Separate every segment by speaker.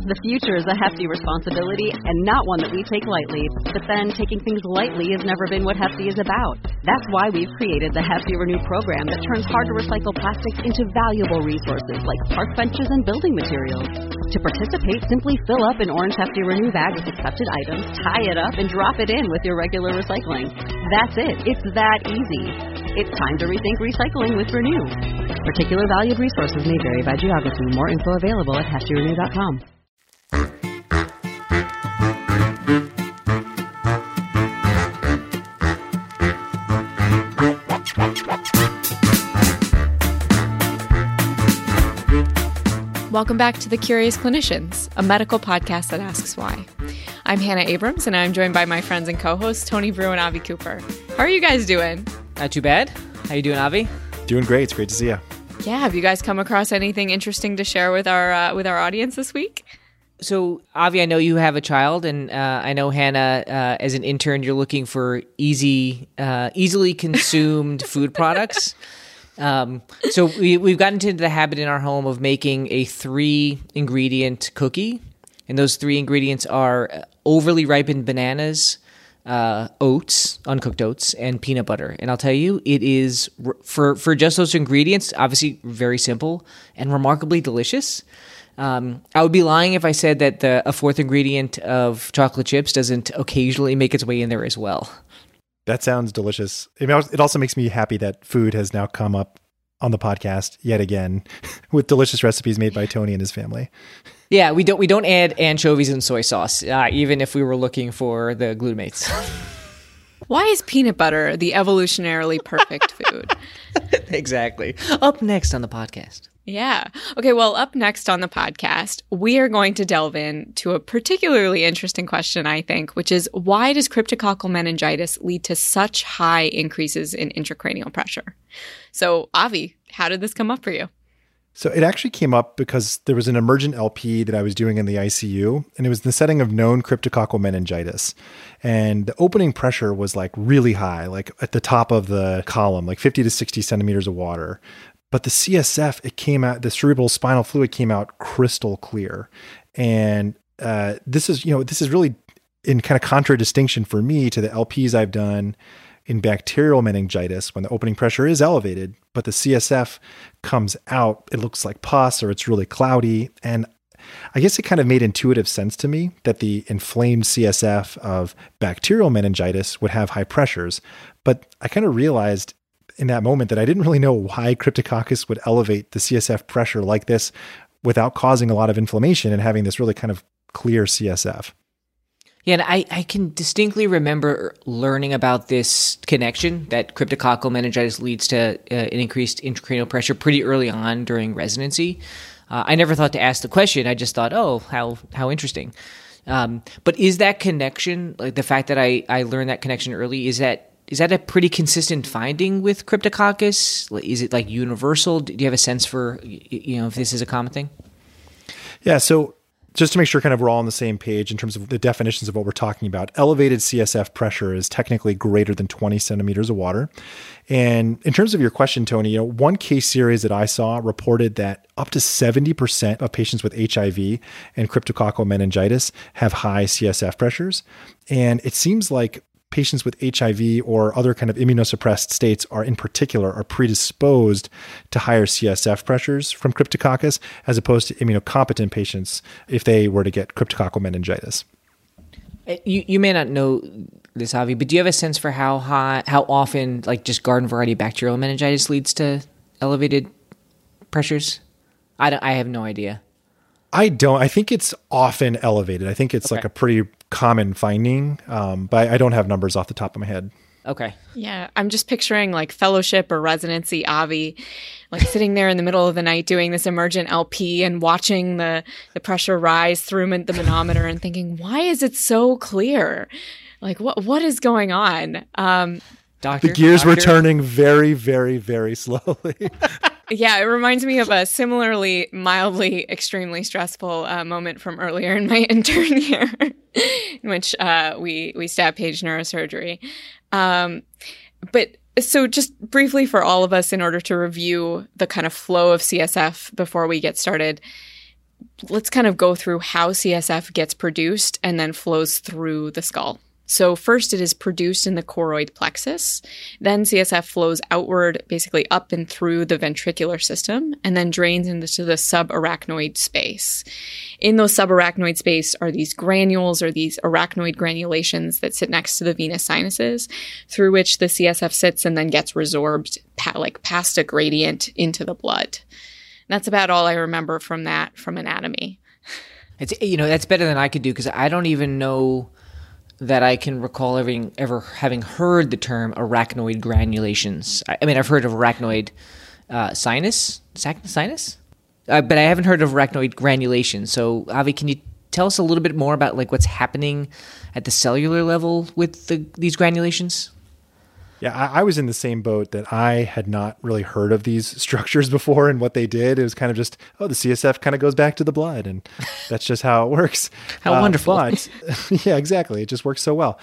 Speaker 1: The future is a hefty responsibility and not one that we take lightly. But then taking things lightly has never been what Hefty is about. That's why we've created the Hefty Renew program that turns hard-to-recycle plastics into valuable resources like park benches and building materials. To participate, simply fill up an orange Hefty Renew bag with accepted items, tie it up, and drop it in with your regular recycling. That's it. It's that easy. It's time to rethink recycling with Renew. Particular valued resources may vary by geography. More info available at heftyrenew.com.
Speaker 2: Welcome back to The Curious Clinicians, a medical podcast that asks why. I'm Hannah Abrams, and I'm joined by my friends and co-hosts, Tony Brew and Avi Cooper. How are you guys doing?
Speaker 3: Not too bad. How you doing, Avi?
Speaker 4: Doing great. It's great to see you.
Speaker 2: Yeah, have you guys come across anything interesting to share with our audience this week?
Speaker 3: So, Avi, I know you have a child, and I know, Hannah, as an intern, you're looking for easily consumed food products. So we've gotten into the habit in our home of making a 3-ingredient cookie, and those 3 ingredients are overly ripened bananas, oats, uncooked oats, and peanut butter. And I'll tell you, it is, for just those ingredients, obviously very simple and remarkably delicious. I would be lying if I said that a 4th ingredient of chocolate chips doesn't occasionally make its way in there as well.
Speaker 4: That sounds delicious. It also makes me happy that food has now come up on the podcast yet again with delicious recipes made by Tony and his family.
Speaker 3: Yeah, we don't add anchovies and soy sauce, even if we were looking for the glutamates.
Speaker 2: Why is peanut butter the evolutionarily perfect food?
Speaker 3: Exactly. Up next on the podcast.
Speaker 2: Yeah. Okay, well, up next on the podcast, we are going to delve into a particularly interesting question, I think, which is why does cryptococcal meningitis lead to such high increases in intracranial pressure? So, Avi, how did this come up for you?
Speaker 4: So it actually came up because there was an emergent LP that I was doing in the ICU, and it was in the setting of known cryptococcal meningitis. And the opening pressure was like really high, like at the top of the column, like 50 to 60 centimeters of water. But the CSF, it came out, the cerebral spinal fluid came out crystal clear. And this is really in kind of contradistinction for me to the LPs I've done in bacterial meningitis when the opening pressure is elevated, but the CSF comes out, it looks like pus or it's really cloudy. And I guess it kind of made intuitive sense to me that the inflamed CSF of bacterial meningitis would have high pressures. But I kind of realized in that moment that I didn't really know why Cryptococcus would elevate the CSF pressure like this without causing a lot of inflammation and having this really kind of clear CSF.
Speaker 3: Yeah, and I can distinctly remember learning about this connection that cryptococcal meningitis leads to an increased intracranial pressure pretty early on during residency. I never thought to ask the question. I just thought, oh, how interesting. But is that connection, like the fact that I learned that connection early, is that a pretty consistent finding with Cryptococcus? Is it like universal? Do you have a sense for, if this is a common thing?
Speaker 4: Yeah. So just to make sure kind of we're all on the same page in terms of the definitions of what we're talking about, elevated CSF pressure is technically greater than 20 centimeters of water. And in terms of your question, Tony, one case series that I saw reported that up to 70% of patients with HIV and cryptococcal meningitis have high CSF pressures. And it seems like patients with HIV or other kind of immunosuppressed states are predisposed to higher CSF pressures from Cryptococcus as opposed to immunocompetent patients if they were to get cryptococcal meningitis.
Speaker 3: You may not know this, Avi, but do you have a sense for how often like just garden variety bacterial meningitis leads to elevated pressures? I have no idea.
Speaker 4: I don't. I think it's often elevated. I think it's like a pretty common finding, but I don't have numbers off the top of my head.
Speaker 3: Okay.
Speaker 2: Yeah, I'm just picturing like fellowship or residency Avi, like sitting there in the middle of the night doing this emergent LP and watching the pressure rise through the manometer and thinking, why is it so clear? Like, what is going on?
Speaker 4: The gears were turning very, very, very slowly.
Speaker 2: Yeah, it reminds me of a similarly mildly extremely stressful moment from earlier in my intern year, in which we stab page neurosurgery. But so just briefly for all of us, in order to review the kind of flow of CSF before we get started, let's kind of go through how CSF gets produced and then flows through the skull. So first it is produced in the choroid plexus, then CSF flows outward, basically up and through the ventricular system, and then drains into the subarachnoid space. In those subarachnoid space are these granules or these arachnoid granulations that sit next to the venous sinuses, through which the CSF sits and then gets resorbed past a gradient into the blood. That's about all I remember from anatomy.
Speaker 3: It's, that's better than I could do, because I don't even know that I can recall ever having heard the term arachnoid granulations. I mean, I've heard of arachnoid sinus, but I haven't heard of arachnoid granulation. So, Avi, can you tell us a little bit more about what's happening at the cellular level with these granulations?
Speaker 4: Yeah, I was in the same boat that I had not really heard of these structures before, and what they did, it was kind of just, the CSF kind of goes back to the blood, and that's just how it works.
Speaker 3: How wonderful.
Speaker 4: But, yeah, exactly. It just works so well.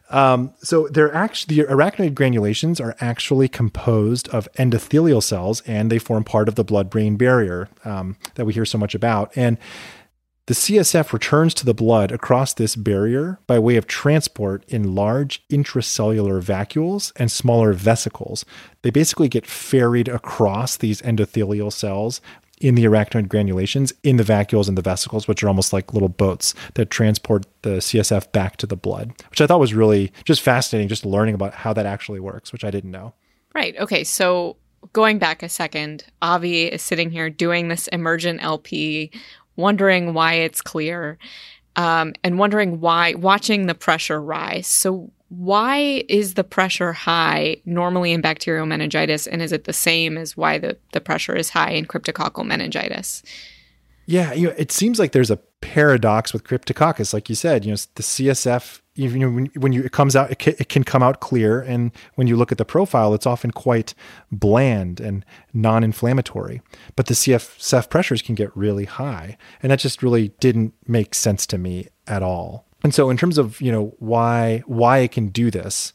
Speaker 4: So the arachnoid granulations are actually composed of endothelial cells, and they form part of the blood-brain barrier that we hear so much about. And the CSF returns to the blood across this barrier by way of transport in large intracellular vacuoles and smaller vesicles. They basically get ferried across these endothelial cells in the arachnoid granulations, in the vacuoles and the vesicles, which are almost like little boats that transport the CSF back to the blood, which I thought was really just fascinating, just learning about how that actually works, which I didn't know.
Speaker 2: Right. Okay. So going back a second, Avi is sitting here doing this emergent LP, wondering why it's clear, and wondering why, watching the pressure rise. So why is the pressure high normally in bacterial meningitis, and is it the same as why the pressure is high in cryptococcal meningitis?
Speaker 4: Yeah, it seems like there's a paradox with Cryptococcus. Like you said, the CSF, when it comes out, it can come out clear. And when you look at the profile, it's often quite bland and non-inflammatory. But the CSF pressures can get really high. And that just really didn't make sense to me at all. And so in terms of, why it can do this,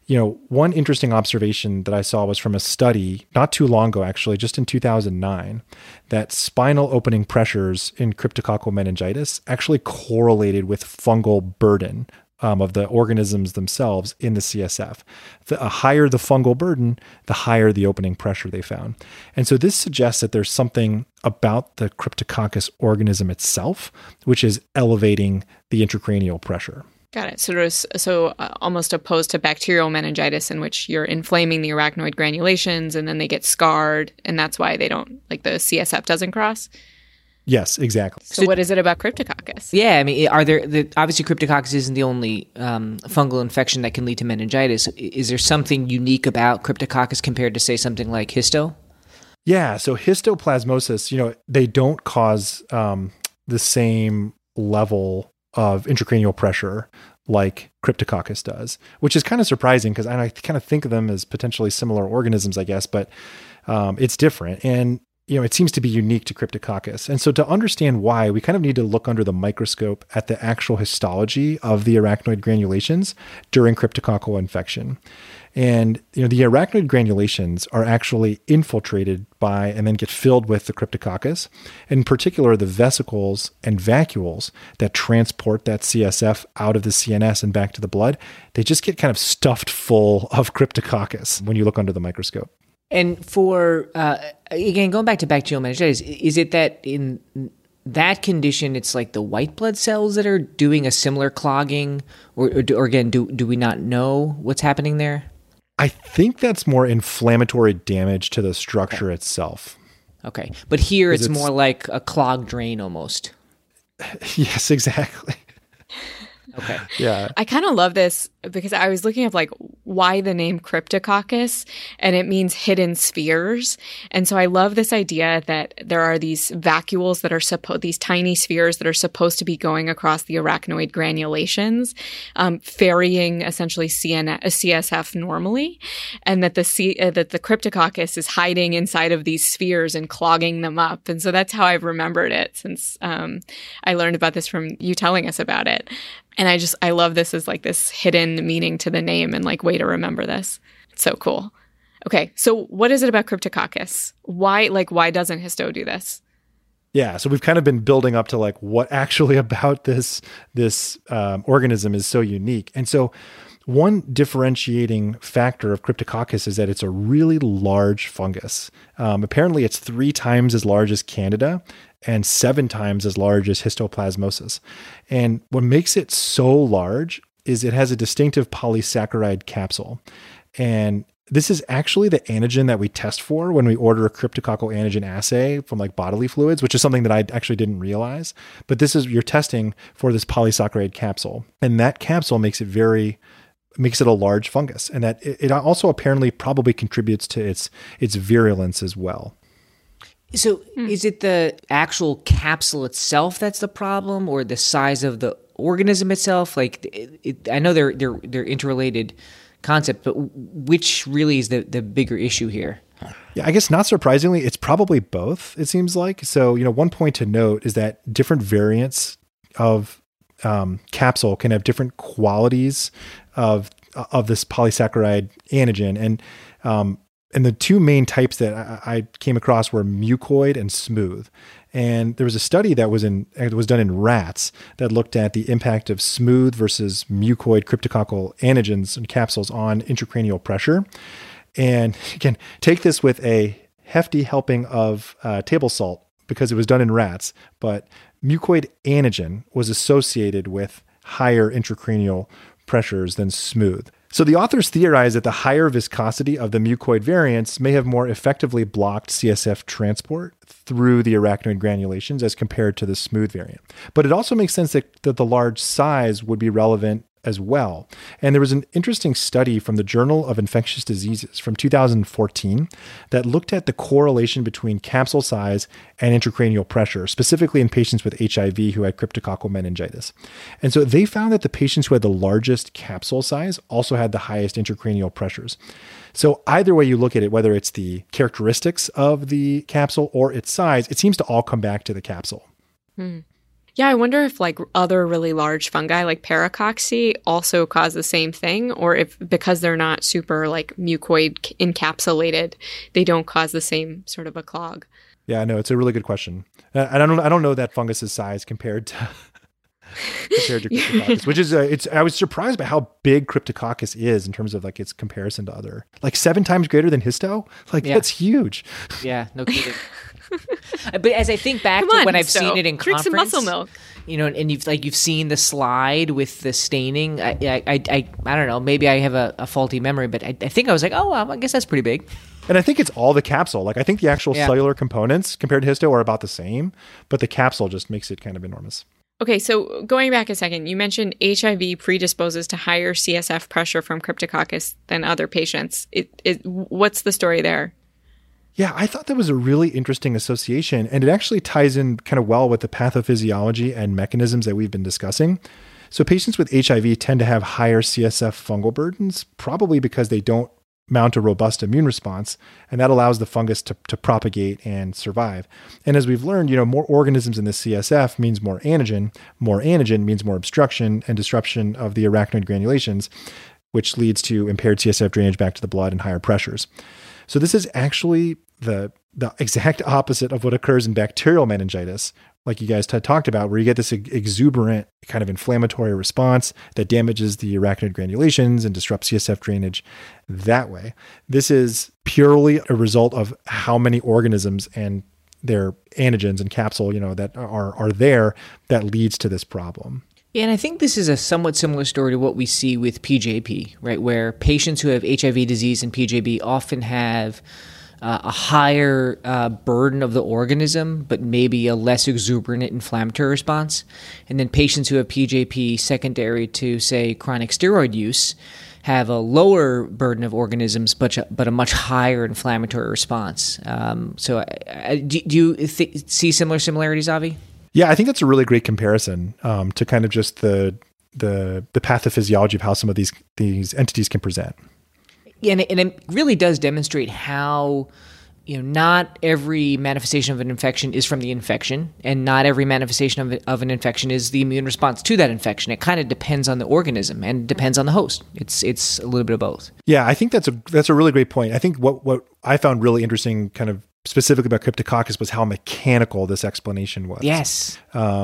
Speaker 4: one interesting observation that I saw was from a study not too long ago, actually, just in 2009, that spinal opening pressures in cryptococcal meningitis actually correlated with fungal burden of the organisms themselves in the CSF. The higher the fungal burden, the higher the opening pressure they found. And so this suggests that there's something about the Cryptococcus organism itself, which is elevating the intracranial pressure.
Speaker 2: Got it. So almost opposed to bacterial meningitis, in which you're inflaming the arachnoid granulations and then they get scarred, and that's why they don't, the CSF doesn't cross?
Speaker 4: Yes, exactly.
Speaker 2: So what is it about Cryptococcus?
Speaker 3: Yeah, I mean, obviously Cryptococcus isn't the only fungal infection that can lead to meningitis. Is there something unique about Cryptococcus compared to, say, something like Histo?
Speaker 4: Yeah, so histoplasmosis, they don't cause the same level of intracranial pressure like Cryptococcus does, which is kind of surprising because I kind of think of them as potentially similar organisms, I guess, but it's different. And it seems to be unique to Cryptococcus. And so to understand why, we kind of need to look under the microscope at the actual histology of the arachnoid granulations during cryptococcal infection. And, the arachnoid granulations are actually infiltrated by and then get filled with the Cryptococcus, in particular the vesicles and vacuoles that transport that CSF out of the CNS and back to the blood. They just get kind of stuffed full of Cryptococcus when you look under the microscope.
Speaker 3: And for, again, going back to bacterial meningitis, is it that in that condition, it's like the white blood cells that are doing a similar clogging? Or again, do we not know what's happening there?
Speaker 4: I think that's more inflammatory damage to the structure itself.
Speaker 3: Okay. But here it's more like a clogged drain almost.
Speaker 4: Yes, exactly.
Speaker 3: Okay.
Speaker 4: Yeah.
Speaker 2: I kind of love this because I was looking up why the name Cryptococcus, and it means hidden spheres. And so I love this idea that there are these vacuoles that are these tiny spheres that are supposed to be going across the arachnoid granulations, ferrying essentially CSF normally, and that the Cryptococcus is hiding inside of these spheres and clogging them up. And so that's how I've remembered it since I learned about this from you telling us about it. And I love this as this hidden meaning to the name and way to remember this. It's so cool. Okay, so what is it about Cryptococcus? Why doesn't Histo do this?
Speaker 4: Yeah, so we've kind of been building up to like what actually about this organism is so unique. And so one differentiating factor of Cryptococcus is that it's a really large fungus. Apparently, it's 3 times as large as Candida and 7 times as large as Histoplasmosis. And what makes it so large is it has a distinctive polysaccharide capsule. And this is actually the antigen that we test for when we order a cryptococcal antigen assay from like bodily fluids, which is something that I actually didn't realize. But you're testing for this polysaccharide capsule. And that capsule makes it a large fungus. And that it also apparently probably contributes to its virulence as well.
Speaker 3: So is it the actual capsule itself that's the problem, or the size of the organism itself? Like, I know they're interrelated concept, but which really is the bigger issue here?
Speaker 4: Yeah, I guess not surprisingly, it's probably both, it seems like. So, one point to note is that different variants of capsule can have different qualities of this polysaccharide antigen. And the 2 main types that I came across were mucoid and smooth. And there was a study that was done in rats that looked at the impact of smooth versus mucoid cryptococcal antigens and capsules on intracranial pressure. And again, take this with a hefty helping of table salt because it was done in rats, but mucoid antigen was associated with higher intracranial pressures than smooth. So the authors theorized that the higher viscosity of the mucoid variants may have more effectively blocked CSF transport through the arachnoid granulations as compared to the smooth variant. But it also makes sense that the large size would be relevant as well. And there was an interesting study from the Journal of Infectious Diseases from 2014 that looked at the correlation between capsule size and intracranial pressure, specifically in patients with HIV who had cryptococcal meningitis. And so they found that the patients who had the largest capsule size also had the highest intracranial pressures. So either way you look at it, whether it's the characteristics of the capsule or its size, it seems to all come back to the capsule.
Speaker 2: Yeah, I wonder if like other really large fungi like Paracocci also cause the same thing, or if because they're not super like mucoid encapsulated, they don't cause the same sort of a clog.
Speaker 4: Yeah, no, it's a really good question. I don't know that fungus's size compared to Cryptococcus, which is I was surprised by how big Cryptococcus is in terms of like its comparison to other, like 7 times greater than Histo. Like that's huge.
Speaker 3: Yeah, no kidding. But as I think back to when I've seen it in conference,
Speaker 2: drink some muscle milk.
Speaker 3: And you've seen the slide with the staining. I don't know. Maybe I have a faulty memory, but I think I was like, oh, well, I guess that's pretty big.
Speaker 4: And I think it's all the capsule. Like I think the actual cellular components compared to Histo are about the same, but the capsule just makes it kind of enormous.
Speaker 2: Okay, so going back a second, you mentioned HIV predisposes to higher CSF pressure from Cryptococcus than other patients. What's the story there?
Speaker 4: Yeah, I thought that was a really interesting association, and it actually ties in kind of well with the pathophysiology and mechanisms that we've been discussing. So patients with HIV tend to have higher CSF fungal burdens, probably because they don't mount a robust immune response, and that allows the fungus to propagate and survive. And as we've learned, more organisms in the CSF means more antigen means more obstruction and disruption of the arachnoid granulations, which leads to impaired CSF drainage back to the blood and higher pressures. So this is actually the exact opposite of what occurs in bacterial meningitis, like you guys talked about, where you get this exuberant kind of inflammatory response that damages the arachnoid granulations and disrupts CSF drainage that way. This is purely a result of how many organisms and their antigens and capsule, that are there that leads to this problem.
Speaker 3: Yeah, and I think this is a somewhat similar story to what we see with PJP, right? Where patients who have HIV disease and PJP often have a higher burden of the organism, but maybe a less exuberant inflammatory response. And then patients who have PJP secondary to, say, chronic steroid use have a lower burden of organisms, but a much higher inflammatory response. So do you see similar similarities, Avi?
Speaker 4: Yeah, I think that's a really great comparison to kind of just the pathophysiology of how some of these entities can present.
Speaker 3: Yeah, and it really does demonstrate how not every manifestation of an infection is from the infection, and not every manifestation of an infection is the immune response to that infection. It kind of depends on the organism and depends on the host. It's a little bit of both.
Speaker 4: Yeah, I think that's a really great point. I think what I found really interesting kind of specifically about Cryptococcus was how mechanical this explanation was.
Speaker 3: Yes.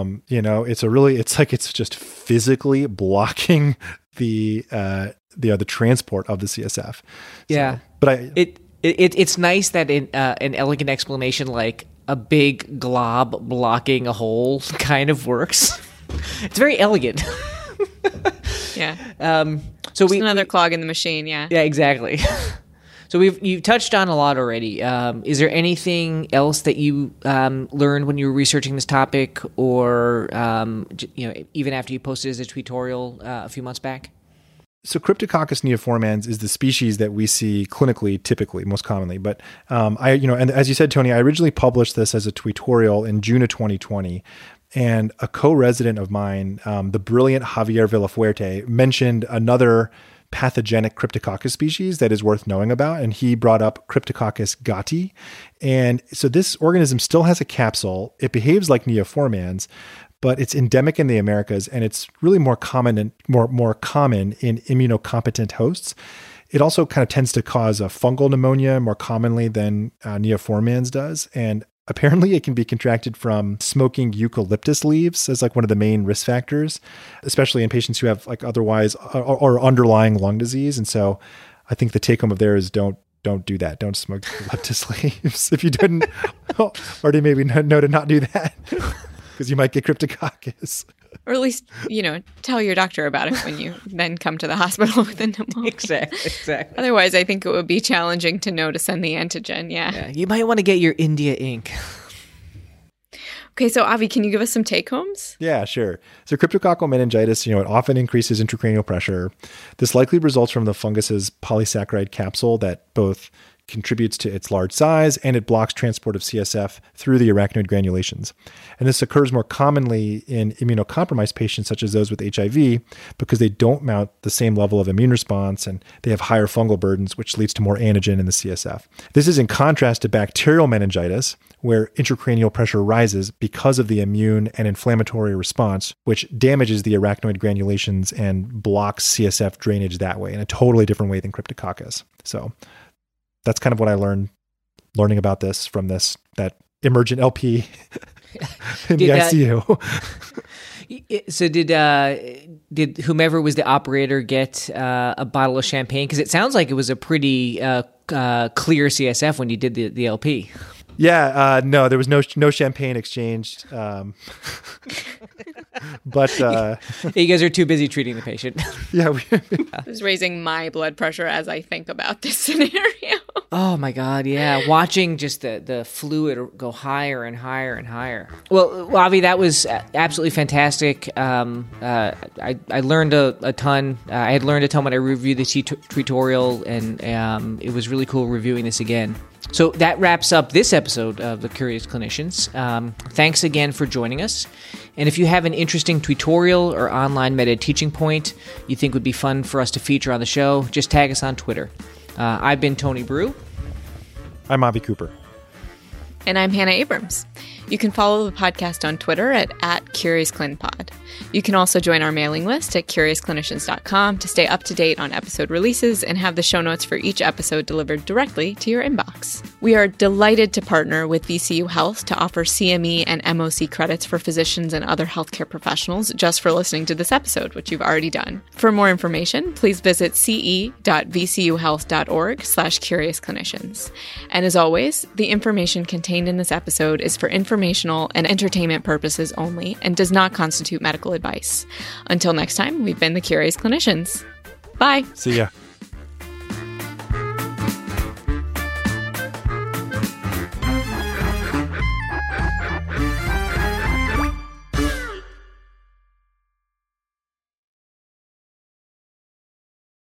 Speaker 4: It's just physically blocking the transport of the CSF.
Speaker 3: Yeah.
Speaker 4: So, but
Speaker 3: it's nice that an elegant explanation like a big glob blocking a hole kind of works. It's very elegant.
Speaker 2: Yeah.
Speaker 3: So
Speaker 2: Just another clog in the machine. Yeah.
Speaker 3: Yeah, exactly. So you've touched on a lot already. Is there anything else that you learned when you were researching this topic, or even after you posted as a tutorial a few months back?
Speaker 4: So Cryptococcus neoformans is the species that we see clinically, typically, most commonly. But and as you said, Tony, I originally published this as a tutorial in June of 2020. And a co-resident of mine, the brilliant Javier Villafuerte, mentioned another pathogenic Cryptococcus species that is worth knowing about. And he brought up Cryptococcus gotti. And so this organism still has a capsule. It behaves like neoformans, but it's endemic in the Americas, and it's really more common in immunocompetent hosts. It also kind of tends to cause a fungal pneumonia more commonly than neoformans does. And apparently it can be contracted from smoking eucalyptus leaves as like one of the main risk factors, especially in patients who have like otherwise or underlying lung disease. And so I think the take home of there is don't do that. Don't smoke eucalyptus leaves. If you didn't already maybe know to not do that, because you might get Cryptococcus.
Speaker 2: Or at least, tell your doctor about it when you then come to the hospital with a pneumonia.
Speaker 3: Exactly.
Speaker 2: Otherwise, I think it would be challenging to know to send the antigen. Yeah.
Speaker 3: You might want to get your India ink.
Speaker 2: Okay, so Avi, can you give us some take-homes?
Speaker 4: Yeah, sure. So cryptococcal meningitis, it often increases intracranial pressure. This likely results from the fungus's polysaccharide capsule that both contributes to its large size and it blocks transport of CSF through the arachnoid granulations. And this occurs more commonly in immunocompromised patients such as those with HIV because they don't mount the same level of immune response and they have higher fungal burdens, which leads to more antigen in the CSF. This is in contrast to bacterial meningitis, where intracranial pressure rises because of the immune and inflammatory response, which damages the arachnoid granulations and blocks CSF drainage that way in a totally different way than Cryptococcus. So that's kind of what I learning about this from that emergent LP in the ICU.
Speaker 3: So did whomever was the operator get a bottle of champagne? Because it sounds like it was a pretty clear CSF when you did the LP.
Speaker 4: Yeah, no, there was no champagne exchanged. But
Speaker 3: you guys are too busy treating the patient.
Speaker 4: Yeah,
Speaker 2: I was raising my blood pressure as I think about this scenario.
Speaker 3: Oh my God, yeah. Watching just the fluid go higher and higher and higher. Well, Avi, that was absolutely fantastic. I learned a ton. I had learned a ton when I reviewed the tutorial, and it was really cool reviewing this again. So that wraps up this episode of The Curious Clinicians. Thanks again for joining us. And if you have an interesting tutorial or online meta teaching point you think would be fun for us to feature on the show, just tag us on Twitter. I've been Tony Brew.
Speaker 4: I'm Avi Cooper.
Speaker 2: And I'm Hannah Abrams. You can follow the podcast on Twitter at CuriousClinPod. You can also join our mailing list at CuriousClinicians.com to stay up to date on episode releases and have the show notes for each episode delivered directly to your inbox. We are delighted to partner with VCU Health to offer CME and MOC credits for physicians and other healthcare professionals just for listening to this episode, which you've already done. For more information, please visit ce.vcuhealth.org/CuriousClinicians. And as always, the information contained in this episode is for informational and entertainment purposes only and does not constitute medical advice. Until next time, we've been the Curious Clinicians. Bye.
Speaker 4: See ya.